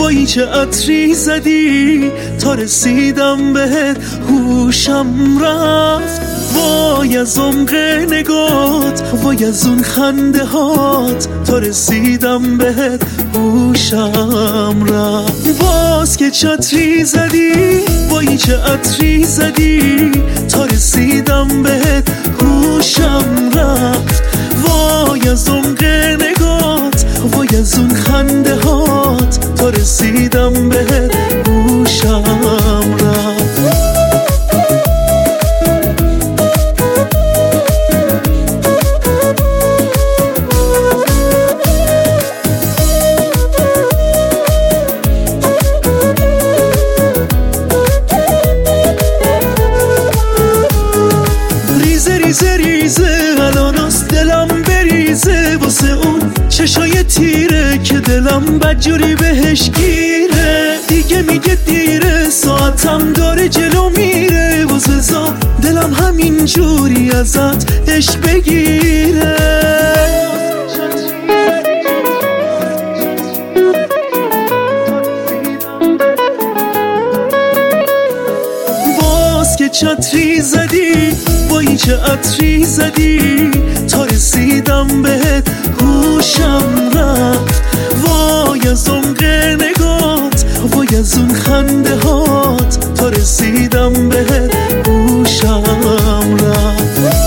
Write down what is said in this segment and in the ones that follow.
وای چه عطری زدی تا رسیدم بهت هوشم رفت. وای از عمق نگات، وای از اون خنده هات تا رسیدم بهت هوشم رفت. باز که چتری زدی، وای چه عطری زدی تا رسیدم بهت هوشم رفت. وای از عمق نگات، وای از اون خنده هات تا رسیدم بهت هوشم رفت. ریزه ریزه الاناست دلم بریزه واسه اون چشای تیره که دلم بدجوری بهش گیره. دیگه میگه دیره، ساعتم داره جلو میره، واسه زا دلم همین جوری ازت عشق بگیره. باز که چتری زدی، وای چه عطری زدی تا رسیدم بهت هوشم رفت. وای از عمق نگات، وای از اون خنده هات تا رسیدم بهت هوشم رفت.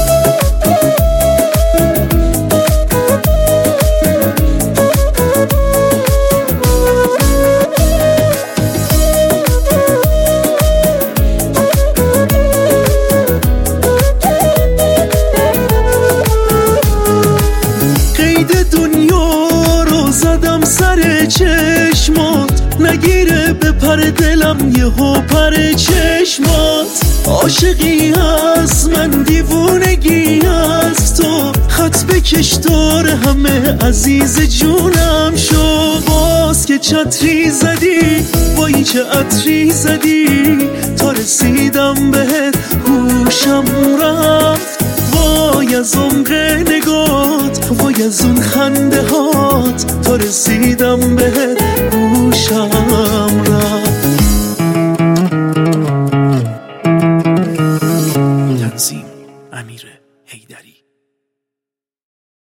دنیا رو زدم سر چشمات، نگیره به پر دلم یهو پر چشمات. عاشقی هست من دیوونگی هست تو، خط بکش دور همه عزیز جونم شو. باز که چتری زدی، وای چه عطری زدی تا رسیدم بهت هوشم رفت. وای از عمق نگات، وای از اون خنده هات تا رسیدم بهت هوشم رفت.